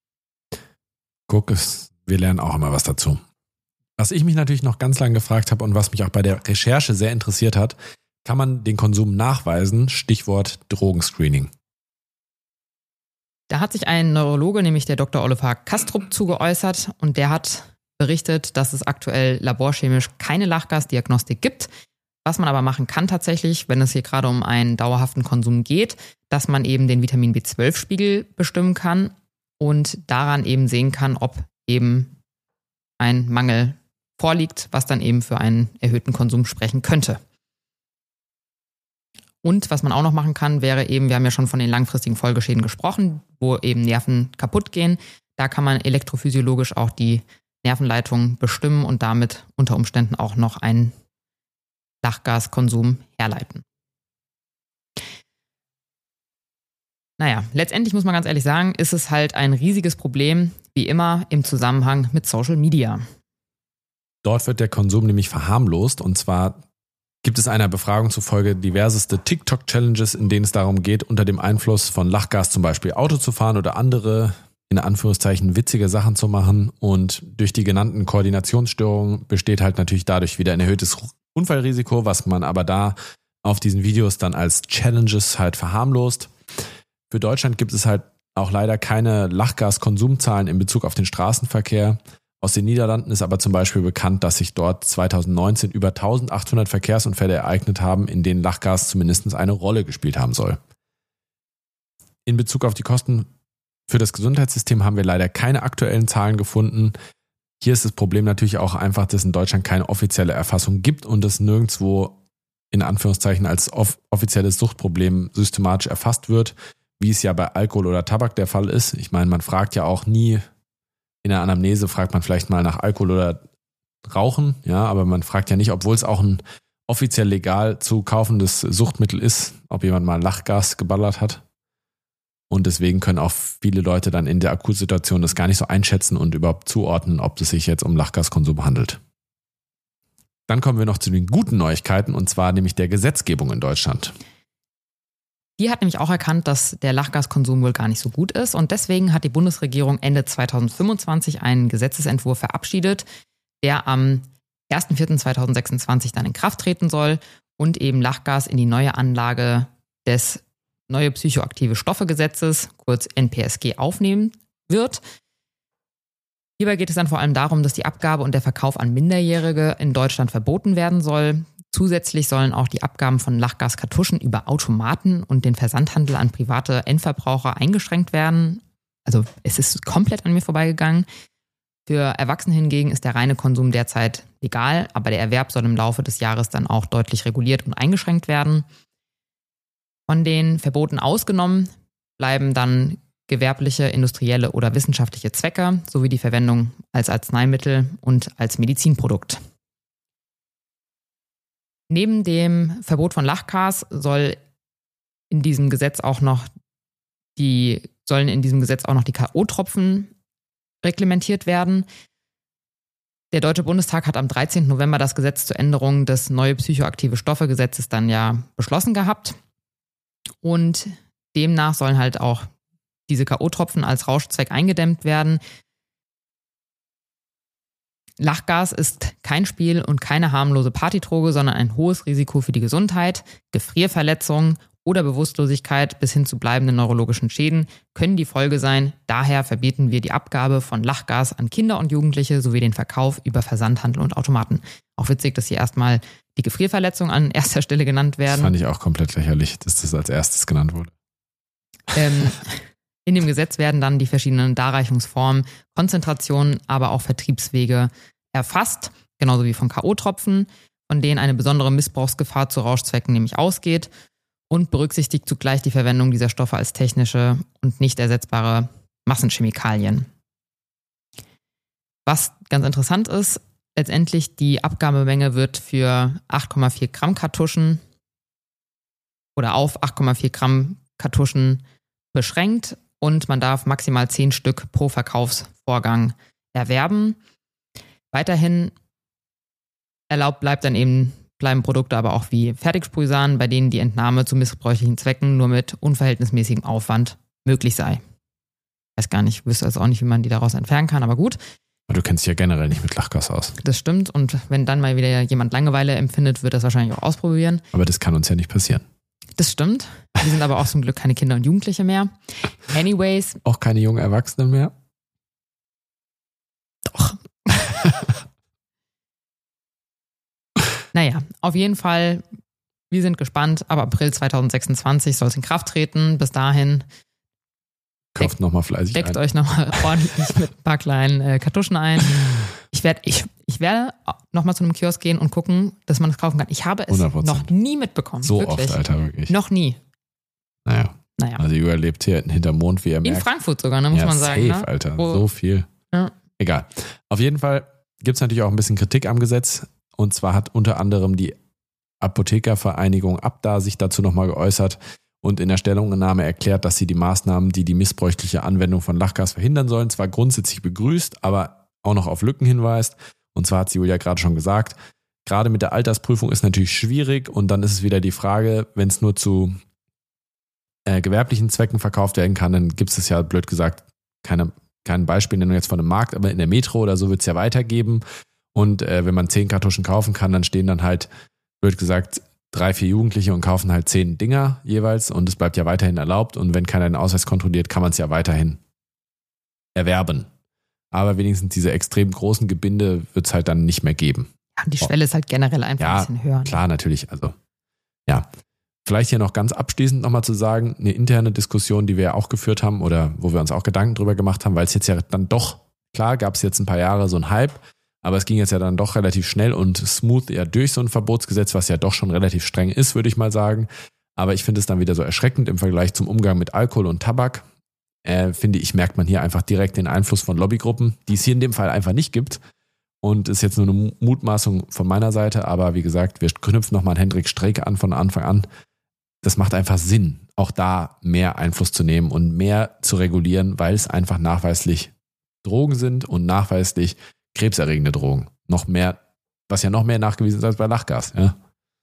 Guck, es, wir lernen auch immer was dazu. Was ich mich natürlich noch ganz lange gefragt habe und was mich auch bei der Recherche sehr interessiert hat, kann man den Konsum nachweisen? Stichwort Drogenscreening. Da hat sich ein Neurologe, nämlich der Doktor Oliver Kastrup, zugeäußert und der hat berichtet, dass es aktuell laborchemisch keine Lachgasdiagnostik gibt. Was man aber machen kann tatsächlich, wenn es hier gerade um einen dauerhaften Konsum geht, dass man eben den Vitamin B zwölf Spiegel bestimmen kann und daran eben sehen kann, ob eben ein Mangel vorliegt, was dann eben für einen erhöhten Konsum sprechen könnte. Und was man auch noch machen kann, wäre eben, wir haben ja schon von den langfristigen Folgeschäden gesprochen, wo eben Nerven kaputt gehen. Da kann man elektrophysiologisch auch die Nervenleitung bestimmen und damit unter Umständen auch noch einen Lachgaskonsum herleiten. Naja, letztendlich muss man ganz ehrlich sagen, ist es halt ein riesiges Problem, wie immer im Zusammenhang mit Social Media. Dort wird der Konsum nämlich verharmlost und zwar gibt es einer Befragung zufolge diverseste TikTok-Challenges, in denen es darum geht, unter dem Einfluss von Lachgas zum Beispiel Auto zu fahren oder andere, in Anführungszeichen, witzige Sachen zu machen. Und durch die genannten Koordinationsstörungen besteht halt natürlich dadurch wieder ein erhöhtes Unfallrisiko, was man aber da auf diesen Videos dann als Challenges halt verharmlost. Für Deutschland gibt es halt auch leider keine Lachgaskonsumzahlen in Bezug auf den Straßenverkehr. Aus den Niederlanden ist aber zum Beispiel bekannt, dass sich dort zweitausendneunzehn über eintausendachthundert Verkehrsunfälle ereignet haben, in denen Lachgas zumindest eine Rolle gespielt haben soll. In Bezug auf die Kosten für das Gesundheitssystem haben wir leider keine aktuellen Zahlen gefunden. Hier ist das Problem natürlich auch einfach, dass es in Deutschland keine offizielle Erfassung gibt und es nirgendwo in Anführungszeichen als off- offizielles Suchtproblem systematisch erfasst wird, wie es ja bei Alkohol oder Tabak der Fall ist. Ich meine, man fragt ja auch nie, in der Anamnese fragt man vielleicht mal nach Alkohol oder Rauchen, ja, aber man fragt ja nicht, obwohl es auch ein offiziell legal zu kaufendes Suchtmittel ist, ob jemand mal Lachgas geballert hat. Und deswegen können auch viele Leute dann in der Akutsituation das gar nicht so einschätzen und überhaupt zuordnen, ob es sich jetzt um Lachgaskonsum handelt. Dann kommen wir noch zu den guten Neuigkeiten und zwar nämlich der Gesetzgebung in Deutschland. Die hat nämlich auch erkannt, dass der Lachgaskonsum wohl gar nicht so gut ist und deswegen hat die Bundesregierung Ende zweitausendfünfundzwanzig einen Gesetzesentwurf verabschiedet, der am erster vierter zweitausendsechsundzwanzig dann in Kraft treten soll und eben Lachgas in die neue Anlage des Neue Psychoaktive Stoffe-Gesetzes, kurz N P S G, aufnehmen wird. Hierbei geht es dann vor allem darum, dass die Abgabe und der Verkauf an Minderjährige in Deutschland verboten werden soll. Zusätzlich sollen auch die Abgaben von Lachgaskartuschen über Automaten und den Versandhandel an private Endverbraucher eingeschränkt werden. Also es ist komplett an mir vorbeigegangen. Für Erwachsene hingegen ist der reine Konsum derzeit legal, aber der Erwerb soll im Laufe des Jahres dann auch deutlich reguliert und eingeschränkt werden. Von den Verboten ausgenommen bleiben dann gewerbliche, industrielle oder wissenschaftliche Zwecke sowie die Verwendung als Arzneimittel und als Medizinprodukt. Neben dem Verbot von Lachgas soll in diesem Gesetz auch noch die, sollen in diesem Gesetz auch noch die K O-Tropfen reglementiert werden. Der Deutsche Bundestag hat am dreizehnten November das Gesetz zur Änderung des neue psychoaktive Stoffe-Gesetzes dann ja beschlossen gehabt. Und demnach sollen halt auch diese K O-Tropfen als Rauschzweck eingedämmt werden. Lachgas ist kein Spiel und keine harmlose Partydroge, sondern ein hohes Risiko für die Gesundheit. Gefrierverletzungen oder Bewusstlosigkeit bis hin zu bleibenden neurologischen Schäden können die Folge sein. Daher verbieten wir die Abgabe von Lachgas an Kinder und Jugendliche sowie den Verkauf über Versandhandel und Automaten. Auch witzig, dass hier erstmal die Gefrierverletzungen an erster Stelle genannt werden. Das fand ich auch komplett lächerlich, dass das als erstes genannt wurde. Ähm, in dem Gesetz werden dann die verschiedenen Darreichungsformen, Konzentrationen, aber auch Vertriebswege erfasst, genauso wie von K O-Tropfen, von denen eine besondere Missbrauchsgefahr zu Rauschzwecken nämlich ausgeht. Und berücksichtigt zugleich die Verwendung dieser Stoffe als technische und nicht ersetzbare Massenchemikalien. Was ganz interessant ist, letztendlich die Abgabemenge wird für acht Komma vier Gramm Kartuschen oder auf acht Komma vier Gramm Kartuschen beschränkt und man darf maximal zehn Stück pro Verkaufsvorgang erwerben. Weiterhin erlaubt bleibt dann eben bleiben Produkte aber auch wie Fertigsprühsahnen, bei denen die Entnahme zu missbräuchlichen Zwecken nur mit unverhältnismäßigem Aufwand möglich sei. Ich weiß gar nicht, ich wüsste also auch nicht, wie man die daraus entfernen kann, aber gut. Du kennst dich ja generell nicht mit Lachgas aus. Das stimmt und wenn dann mal wieder jemand Langeweile empfindet, wird das wahrscheinlich auch ausprobieren. Aber das kann uns ja nicht passieren. Das stimmt. Wir sind aber auch zum Glück keine Kinder und Jugendliche mehr. Anyways. Auch keine jungen Erwachsenen mehr? Doch. Naja, auf jeden Fall, wir sind gespannt. Ab April zwanzig sechsundzwanzig soll es in Kraft treten. Bis dahin kauft nochmal fleißig deckt ein. euch nochmal ordentlich mit ein paar kleinen äh, Kartuschen ein. Ich werde ich, ich werde nochmal zu einem Kiosk gehen und gucken, dass man das kaufen kann. Ich habe es hundert Prozent noch nie mitbekommen. So wirklich. oft, Alter, wirklich. Noch nie. Naja. naja. Also Julia lebt hier hinterm Mond, wie er merkt. In Frankfurt sogar, ne, muss ja, man sagen. Safe, ne? Alter. Wo, so viel. Ja. Egal. Auf jeden Fall gibt es natürlich auch ein bisschen Kritik am Gesetz. Und zwar hat unter anderem die Apothekervereinigung Abda sich dazu nochmal geäußert und in der Stellungnahme erklärt, dass sie die Maßnahmen, die die missbräuchliche Anwendung von Lachgas verhindern sollen, zwar grundsätzlich begrüßt, aber auch noch auf Lücken hinweist. Und zwar hat sie Julia gerade schon gesagt, gerade mit der Altersprüfung ist natürlich schwierig und dann ist es wieder die Frage, wenn es nur zu äh, gewerblichen Zwecken verkauft werden kann, dann gibt es ja, blöd gesagt, keine, kein Beispielnennung jetzt von einem Markt, aber in der Metro oder so wird es ja weitergeben. Und äh, wenn man zehn Kartuschen kaufen kann, dann stehen dann halt, blöd gesagt, drei, vier Jugendliche und kaufen halt zehn Dinger jeweils und es bleibt ja weiterhin erlaubt und wenn keiner den Ausweis kontrolliert, kann man es ja weiterhin erwerben. Aber wenigstens diese extrem großen Gebinde wird es halt dann nicht mehr geben. Ja, die Schwelle ist halt generell einfach ja, ein bisschen höher. Klar, natürlich. Also, ja. Vielleicht hier noch ganz abschließend nochmal zu sagen, eine interne Diskussion, die wir ja auch geführt haben oder wo wir uns auch Gedanken drüber gemacht haben, weil es jetzt ja dann doch, klar gab es jetzt ein paar Jahre so einen Hype, aber es ging jetzt ja dann doch relativ schnell und smooth ja durch so ein Verbotsgesetz, was ja doch schon relativ streng ist, würde ich mal sagen. Aber ich finde es dann wieder so erschreckend im Vergleich zum Umgang mit Alkohol und Tabak. Äh, finde ich, merkt man hier einfach direkt den Einfluss von Lobbygruppen, die es hier in dem Fall einfach nicht gibt. Und ist jetzt nur eine Mutmaßung von meiner Seite. Aber wie gesagt, wir knüpfen nochmal an Hendrik Streeck an von Anfang an. Das macht einfach Sinn, auch da mehr Einfluss zu nehmen und mehr zu regulieren, weil es einfach nachweislich Drogen sind und nachweislich krebserregende Drogen. Noch mehr, was ja noch mehr nachgewiesen ist als bei Lachgas. Ja.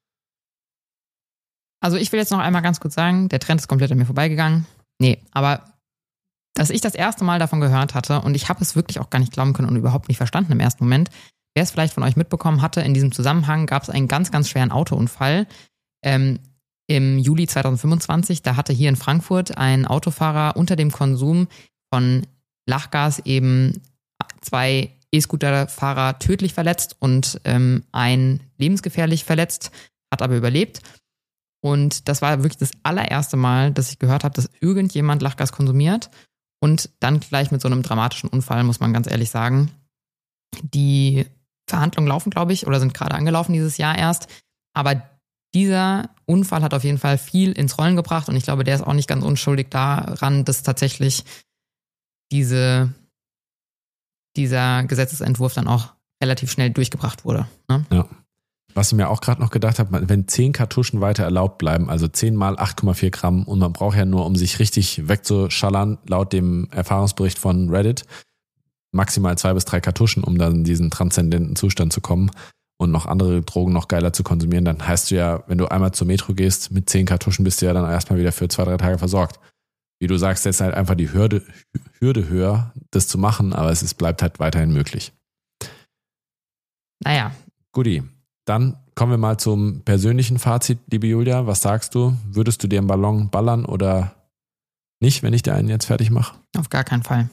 Also ich will jetzt noch einmal ganz kurz sagen, der Trend ist komplett an mir vorbeigegangen. Nee, aber dass ich das erste Mal davon gehört hatte und ich habe es wirklich auch gar nicht glauben können und überhaupt nicht verstanden im ersten Moment. Wer es vielleicht von euch mitbekommen hatte, in diesem Zusammenhang gab es einen ganz, ganz schweren Autounfall ähm, im Juli zwanzig fünfundzwanzig. Da hatte hier in Frankfurt ein Autofahrer unter dem Konsum von Lachgas eben zwei E-Scooter-Fahrer tödlich verletzt und ähm, ein lebensgefährlich verletzt, hat aber überlebt. Und das war wirklich das allererste Mal, dass ich gehört habe, dass irgendjemand Lachgas konsumiert. Und dann gleich mit so einem dramatischen Unfall, muss man ganz ehrlich sagen. Die Verhandlungen laufen, glaube ich, oder sind gerade angelaufen dieses Jahr erst. Aber dieser Unfall hat auf jeden Fall viel ins Rollen gebracht. Und ich glaube, der ist auch nicht ganz unschuldig daran, dass tatsächlich diese, dieser Gesetzesentwurf dann auch relativ schnell durchgebracht wurde. Ne? Ja. was ich mir auch gerade noch gedacht habe, wenn zehn Kartuschen weiter erlaubt bleiben, also zehn mal acht Komma vier Gramm und man braucht ja nur, um sich richtig wegzuschallern, laut dem Erfahrungsbericht von Reddit, maximal zwei bis drei Kartuschen, um dann in diesen transzendenten Zustand zu kommen und noch andere Drogen noch geiler zu konsumieren, dann heißt du ja, wenn du einmal zur Metro gehst, mit zehn Kartuschen bist du ja dann erstmal wieder für zwei, drei Tage versorgt. Wie du sagst, jetzt halt einfach die Hürde, Hürde höher, das zu machen, aber es ist, bleibt halt weiterhin möglich. Naja. Guti, dann kommen wir mal zum persönlichen Fazit, liebe Julia. Was sagst du? Würdest du dir einen Ballon ballern oder nicht, wenn ich dir einen jetzt fertig mache? Auf gar keinen Fall.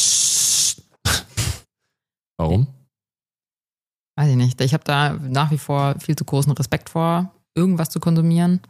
Warum? Weiß ich nicht. Ich habe da nach wie vor viel zu großen Respekt vor, irgendwas zu konsumieren.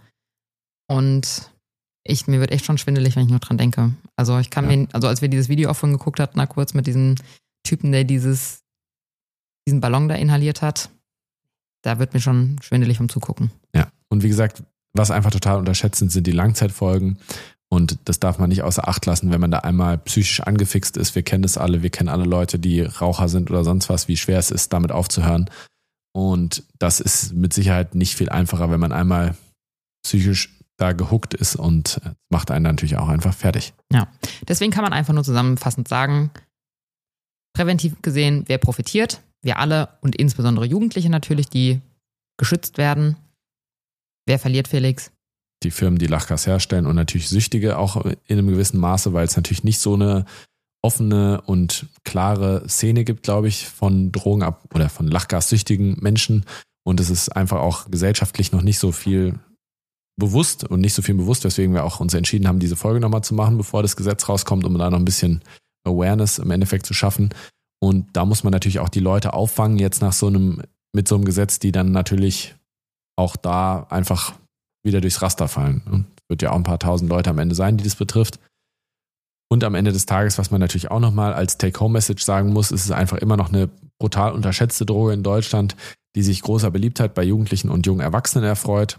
Und ich, mir wird echt schon schwindelig, wenn ich nur dran denke. Also ich kann ja. mir, also als wir dieses Video auch vorhin geguckt hatten, na kurz mit diesem Typen, der dieses, diesen Ballon da inhaliert hat, da wird mir schon schwindelig vom Zugucken. Ja, und wie gesagt, was einfach total unterschätzt sind, sind die Langzeitfolgen. Und das darf man nicht außer Acht lassen, wenn man da einmal psychisch angefixt ist. Wir kennen das alle, wir kennen alle Leute, die Raucher sind oder sonst was, wie schwer es ist, damit aufzuhören. Und das ist mit Sicherheit nicht viel einfacher, wenn man einmal psychisch da gehuckt ist und macht einen natürlich auch einfach fertig. Ja, deswegen kann man einfach nur zusammenfassend sagen, präventiv gesehen, wer profitiert? Wir alle und insbesondere Jugendliche natürlich, die geschützt werden. Wer verliert, Felix? Die Firmen, die Lachgas herstellen und natürlich Süchtige auch in einem gewissen Maße, weil es natürlich nicht so eine offene und klare Szene gibt, glaube ich, von Drogen ab oder von Lachgassüchtigen Menschen. Und es ist einfach auch gesellschaftlich noch nicht so viel bewusst und nicht so viel bewusst, weswegen wir auch uns entschieden haben, diese Folge nochmal zu machen, bevor das Gesetz rauskommt, um da noch ein bisschen Awareness im Endeffekt zu schaffen. Und da muss man natürlich auch die Leute auffangen, jetzt nach so einem, mit so einem Gesetz, die dann natürlich auch da einfach wieder durchs Raster fallen. Und es wird ja auch ein paar tausend Leute am Ende sein, die das betrifft. Und am Ende des Tages, was man natürlich auch nochmal als Take-Home-Message sagen muss, ist es einfach immer noch eine brutal unterschätzte Droge in Deutschland, die sich großer Beliebtheit bei Jugendlichen und jungen Erwachsenen erfreut.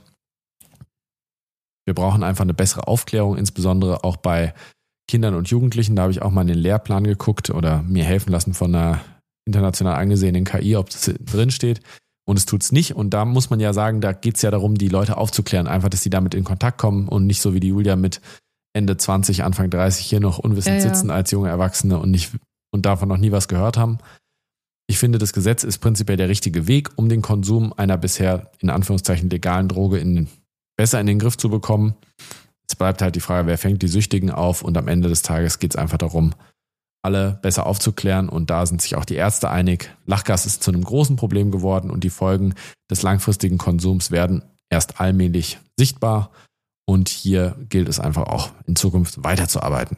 Wir brauchen einfach eine bessere Aufklärung, insbesondere auch bei Kindern und Jugendlichen. Da habe ich auch mal in den Lehrplan geguckt oder mir helfen lassen von einer international angesehenen K I, ob das drin steht. Und es tut es nicht. Und da muss man ja sagen, da geht es ja darum, die Leute aufzuklären, einfach, dass sie damit in Kontakt kommen und nicht so wie die Julia mit Ende zwanzig, Anfang dreißig hier noch unwissend ja, ja. sitzen als junge Erwachsene und nicht und davon noch nie was gehört haben. Ich finde, das Gesetz ist prinzipiell der richtige Weg, um den Konsum einer bisher in Anführungszeichen legalen Droge in, besser in den Griff zu bekommen. Es bleibt halt die Frage, wer fängt die Süchtigen auf, und am Ende des Tages geht es einfach darum, alle besser aufzuklären, und da sind sich auch die Ärzte einig. Lachgas ist zu einem großen Problem geworden und die Folgen des langfristigen Konsums werden erst allmählich sichtbar, und hier gilt es einfach auch in Zukunft weiterzuarbeiten.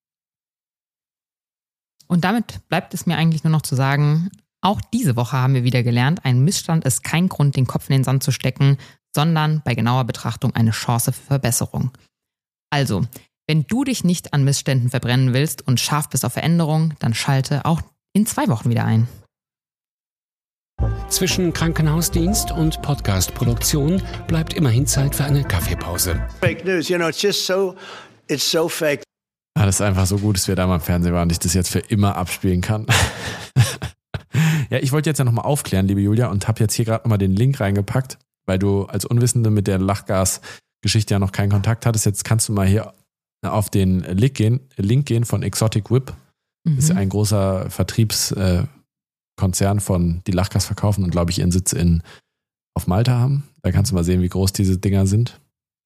Und damit bleibt es mir eigentlich nur noch zu sagen, auch diese Woche haben wir wieder gelernt, ein Missstand ist kein Grund, den Kopf in den Sand zu stecken, sondern bei genauer Betrachtung eine Chance für Verbesserung. Also, wenn du dich nicht an Missständen verbrennen willst und scharf bist auf Veränderung, dann schalte auch in zwei Wochen wieder ein. Zwischen Krankenhausdienst und Podcast-Produktion bleibt immerhin Zeit für eine Kaffeepause. Fake news, you know, it's just so, it's so fake. Ah, das ist einfach so gut, dass wir da mal im Fernsehen waren und ich das jetzt für immer abspielen kann. Ja, ich wollte jetzt ja nochmal aufklären, liebe Julia, und habe jetzt hier gerade nochmal den Link reingepackt, weil du als Unwissende mit der Lachgas-Geschichte ja noch keinen Kontakt hattest. Jetzt kannst du mal hier auf den Link gehen, Link gehen von Exotic Whip. Mhm. Das ist ein großer Vertriebskonzern von, die Lachgas verkaufen und, glaube ich, ihren Sitz in, auf Malta haben. Da kannst du mal sehen, wie groß diese Dinger sind.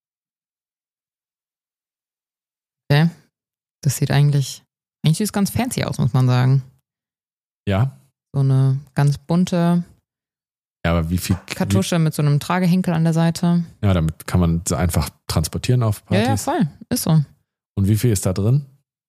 Okay. Das sieht eigentlich, eigentlich sieht es ganz fancy aus, muss man sagen. Ja. So eine ganz bunte ja, aber wie viel Kartusche wie, mit so einem Tragehenkel an der Seite. Ja, damit kann man sie einfach transportieren auf Partys. Ja, ja, voll. Ist so. Und wie viel ist da drin?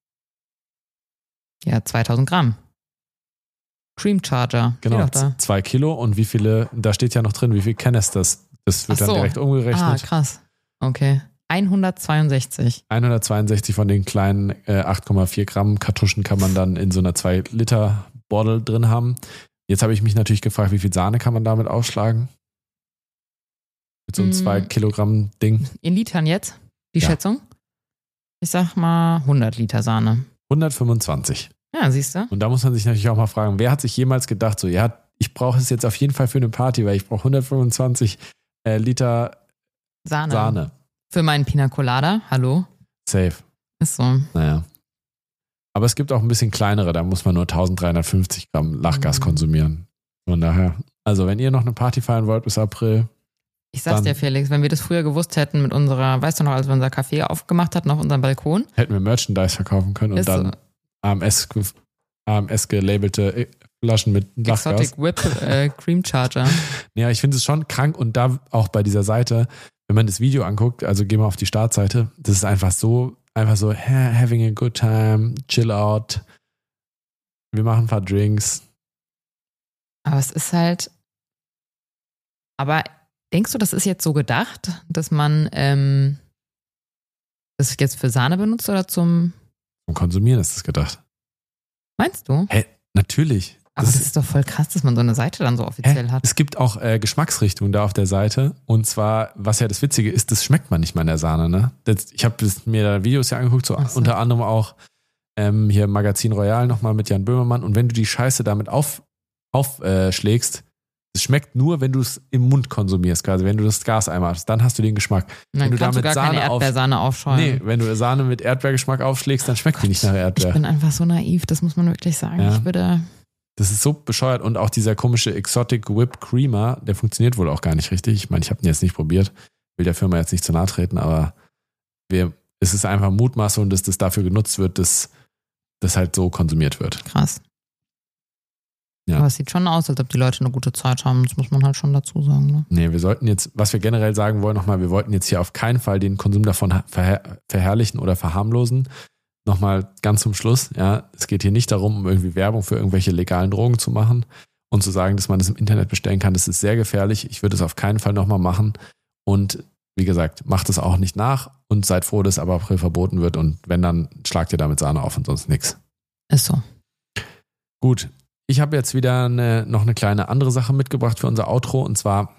Ja, zweitausend Gramm. Cream Charger. Genau, da. zwei Kilo. Und wie viele, da steht ja noch drin, wie viel Canisters. Das wird Ach dann so. direkt umgerechnet. Ah, krass. Okay. hundertzweiundsechzig. hundertzweiundsechzig von den kleinen äh, acht Komma vier Gramm Kartuschen kann man dann in so einer zwei Liter Bottle drin haben. Jetzt habe ich mich natürlich gefragt, wie viel Sahne kann man damit ausschlagen? Mit so einem zwei mm. Kilogramm Ding. In Litern jetzt? Die ja. Schätzung? Ich sag mal hundert Liter Sahne. hundertfünfundzwanzig. Ja, siehst du. Und da muss man sich natürlich auch mal fragen, wer hat sich jemals gedacht, so, ja, ich brauche es jetzt auf jeden Fall für eine Party, weil ich brauche hundertfünfundzwanzig äh, Liter Sahne. Sahne. Für meinen Pina Colada, hallo? Safe. Ist so. Naja. Aber es gibt auch ein bisschen kleinere, da muss man nur eintausenddreihundertfünfzig Gramm Lachgas Mhm. konsumieren. Von daher, also wenn ihr noch eine Party feiern wollt bis April, Ich sag's Dann- dir, Felix, wenn wir das früher gewusst hätten mit unserer, weißt du noch, als wir unser Café aufgemacht hatten auf unserem Balkon? hätten wir Merchandise verkaufen können und Ist dann so. A M S, ge- A M S gelabelte Flaschen mit Lachgas. Exotic Whip äh, Cream Charger. Ja, ich finde es schon krank und da auch bei dieser Seite, wenn man das Video anguckt, also gehen wir auf die Startseite, das ist einfach so, einfach so, ha- having a good time, chill out, wir machen ein paar Drinks. Aber es ist halt. Aber denkst du, das ist jetzt so gedacht, dass man ähm, das jetzt für Sahne benutzt oder zum. Zum Konsumieren ist das gedacht. Meinst du? Hey, natürlich. Aber das ist doch voll krass, dass man so eine Seite dann so offiziell Hä? hat. Es gibt auch äh, Geschmacksrichtungen da auf der Seite. Und zwar, was ja das Witzige ist, das schmeckt man nicht mal in der Sahne. Ne? Das, ich habe mir da Videos ja angeguckt, so, Ach so. unter anderem auch ähm, hier Magazin Royal nochmal mit Jan Böhmermann. Und wenn du die Scheiße damit auf, aufschlägst, es schmeckt nur, wenn du es im Mund konsumierst, quasi, wenn du das Gas einmal hast, dann hast du den Geschmack. Und dann wenn du kannst du damit gar keine Sahne auf- Erdbeersahne aufschäumen. Nee, wenn du Sahne mit Erdbeergeschmack aufschlägst, dann schmeckt die nicht nach Ich Erdbeer. bin einfach so naiv, das muss man wirklich sagen. Ja. Ich würde. Das ist so bescheuert und auch dieser komische Exotic Whip Creamer, der funktioniert wohl auch gar nicht richtig. Ich meine, ich habe den jetzt nicht probiert, will der Firma jetzt nicht zu nahe treten, aber wir, es ist einfach Mutmaßung, dass das dafür genutzt wird, dass das halt so konsumiert wird. Krass. Ja. Aber es sieht schon aus, als ob die Leute eine gute Zeit haben. Das muss man halt schon dazu sagen. Ne? Nee, wir sollten jetzt, was wir generell sagen wollen nochmal, wir wollten jetzt hier auf keinen Fall den Konsum davon verher verherrlichen oder verharmlosen. Nochmal ganz zum Schluss, ja, es geht hier nicht darum, um irgendwie Werbung für irgendwelche legalen Drogen zu machen und zu sagen, dass man das im Internet bestellen kann. Das ist sehr gefährlich. Ich würde es auf keinen Fall nochmal machen. Und wie gesagt, macht es auch nicht nach und seid froh, dass aber April verboten wird. Und wenn, dann schlagt ihr damit Sahne auf und sonst nichts. Ist so. Gut, ich habe jetzt wieder eine, noch eine kleine andere Sache mitgebracht für unser Outro und zwar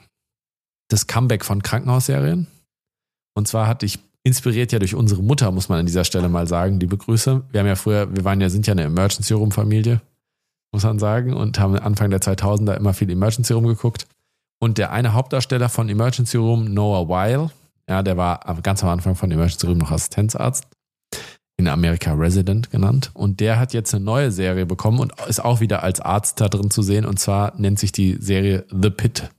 das Comeback von Krankenhausserien. Und zwar hatte ich inspiriert ja durch unsere Mutter, muss man an dieser Stelle mal sagen, liebe Grüße. Wir haben ja früher, wir waren ja, sind ja eine Emergency Room Familie, muss man sagen, und haben Anfang der zweitausender immer viel Emergency Room geguckt. Und der eine Hauptdarsteller von Emergency Room, Noah Weil, ja, der war ganz am Anfang von Emergency Room noch Assistenzarzt, in Amerika Resident genannt. Und der hat jetzt eine neue Serie bekommen und ist auch wieder als Arzt da drin zu sehen. Und zwar nennt sich die Serie The Pit.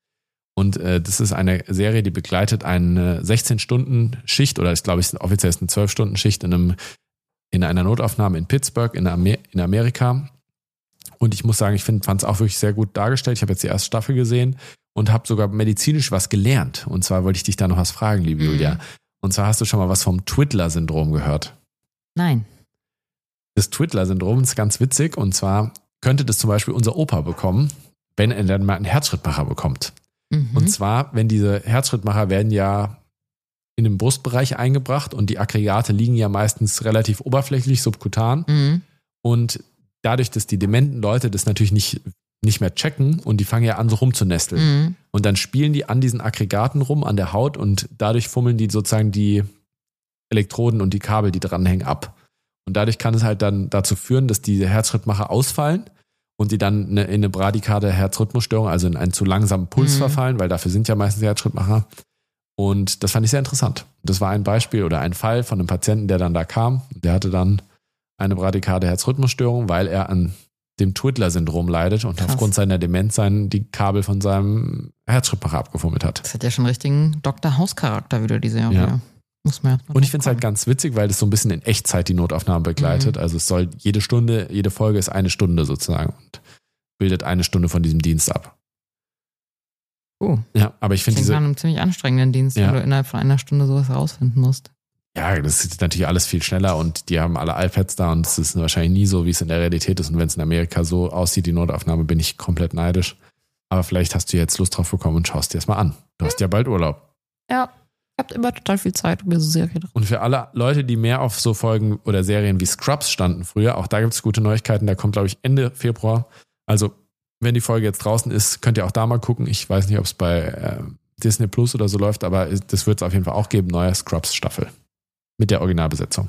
Und äh, das ist eine Serie, die begleitet eine sechzehn-Stunden-Schicht oder ich glaube, es ist offiziell ist eine zwölf-Stunden-Schicht in, einem, in einer Notaufnahme in Pittsburgh in, Amer in Amerika. Und ich muss sagen, ich fand es auch wirklich sehr gut dargestellt. Ich habe jetzt die erste Staffel gesehen und habe sogar medizinisch was gelernt. Und zwar wollte ich dich da noch was fragen, liebe Mhm. Julia. Und zwar hast du schon mal was vom Twitler-Syndrom gehört. Nein. Das Twitler-Syndrom ist ganz witzig und zwar könnte das zum Beispiel unser Opa bekommen, wenn er dann mal einen Herzschrittmacher bekommt. Mhm. Und zwar, wenn diese Herzschrittmacher werden ja in den Brustbereich eingebracht und die Aggregate liegen ja meistens relativ oberflächlich, subkutan. Mhm. Und dadurch, dass die dementen Leute das natürlich nicht, nicht mehr checken und die fangen ja an, so rumzunesteln. Mhm. Und dann spielen die an diesen Aggregaten rum, an der Haut und dadurch fummeln die sozusagen die Elektroden und die Kabel, die dranhängen, ab. Und dadurch kann es halt dann dazu führen, dass diese Herzschrittmacher ausfallen und die dann eine, in eine bradykardische Herzrhythmusstörung, also in einen zu langsamen Puls Mhm. verfallen, weil dafür sind ja meistens die Herzschrittmacher. Und das fand ich sehr interessant. Das war ein Beispiel oder ein Fall von einem Patienten, der dann da kam. Der hatte dann eine bradykardische Herzrhythmusstörung, weil er an dem Twitler-Syndrom leidet und Krass. aufgrund seiner Demenz seinen, die Kabel von seinem Herzschrittmacher abgefummelt hat. Das hat ja schon richtigen Doktor House-Charakter wieder, die Serie. Ja. Muss man ja Und ich finde es halt ganz witzig, weil das so ein bisschen in Echtzeit die Notaufnahme begleitet. Mhm. Also es soll jede Stunde, jede Folge ist eine Stunde sozusagen und bildet eine Stunde von diesem Dienst ab. Oh, Ja, aber ich finde klingt nach diese, einem ziemlich anstrengenden Dienst, Ja. wenn du innerhalb von einer Stunde sowas herausfinden musst. ja, das ist natürlich alles viel schneller und die haben alle iPads da und es ist wahrscheinlich nie so, wie es in der Realität ist. Und wenn es in Amerika so aussieht, die Notaufnahme, bin ich komplett neidisch. Aber vielleicht hast du jetzt Lust drauf bekommen und schaust dir das mal an. Du hast ja bald Urlaub. Ja, ich hab immer total viel Zeit, um mir so Serien drauf. Und für alle Leute, die mehr auf so Folgen oder Serien wie Scrubs standen früher, auch da gibt es gute Neuigkeiten. Da kommt, glaube ich, Ende Februar. Also, wenn die Folge jetzt draußen ist, könnt ihr auch da mal gucken. Ich weiß nicht, ob es bei äh, Disney Plus oder so läuft, aber das wird es auf jeden Fall auch geben. Neue Scrubs-Staffel mit der Originalbesetzung.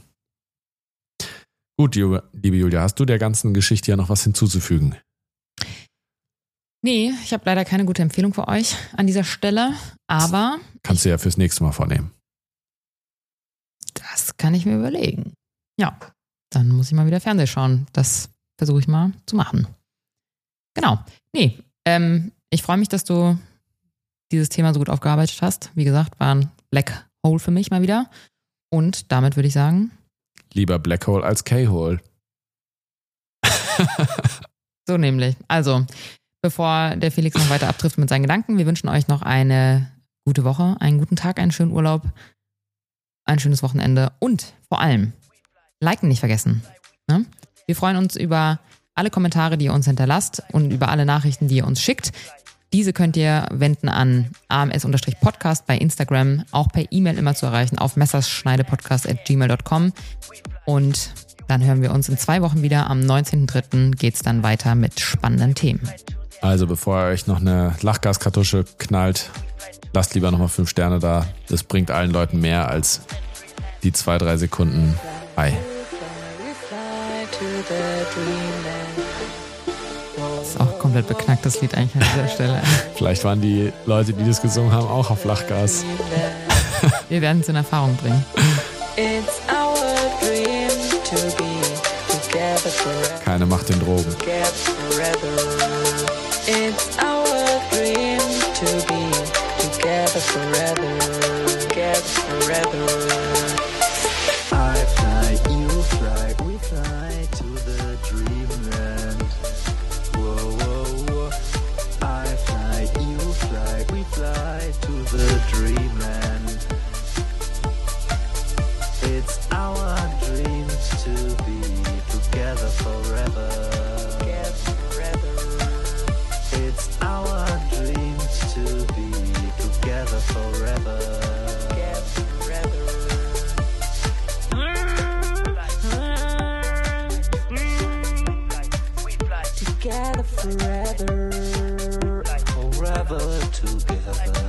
Gut, liebe Julia, hast du der ganzen Geschichte ja noch was hinzuzufügen? Nee, ich habe leider keine gute Empfehlung für euch an dieser Stelle, aber... Kannst du ja fürs nächste Mal vornehmen. Das kann ich mir überlegen. Ja, dann muss ich mal wieder Fernsehen schauen. Das versuche ich mal zu machen. Genau. Nee, ähm, ich freue mich, dass du dieses Thema so gut aufgearbeitet hast. Wie gesagt, war ein Black Hole für mich mal wieder. Und damit würde ich sagen... Lieber Black Hole als K-Hole. So nämlich. Also, bevor der Felix noch weiter abtrifft mit seinen Gedanken, wir wünschen euch noch eine gute Woche, einen guten Tag, einen schönen Urlaub, ein schönes Wochenende und vor allem liken nicht vergessen. Ne? Wir freuen uns über alle Kommentare, die ihr uns hinterlasst und über alle Nachrichten, die ihr uns schickt. Diese könnt ihr wenden an a m s-podcast bei Instagram, auch per E-Mail immer zu erreichen auf messerschneidepodcast at gmail dot com. Und dann hören wir uns in zwei Wochen wieder. Am neunzehnten dritten geht's dann weiter mit spannenden Themen. Also bevor ihr euch noch eine Lachgaskartusche knallt, lasst lieber nochmal fünf Sterne da. Das bringt allen Leuten mehr als die zwei, drei Sekunden. Hi. Das ist auch komplett beknackt, das Lied eigentlich an dieser Stelle. Vielleicht waren die Leute, die das gesungen haben, auch auf Lachgas. Wir werden es in Erfahrung bringen. Keine Macht den Drogen. It's our dream to be together forever, together forever. I fly, you fly, we fly to the dreamland. Whoa, whoa, whoa. I fly, you fly, we fly to the dreamland. It's our dreams to be together forever. It's our dreams to be together forever. Together forever. Forever together.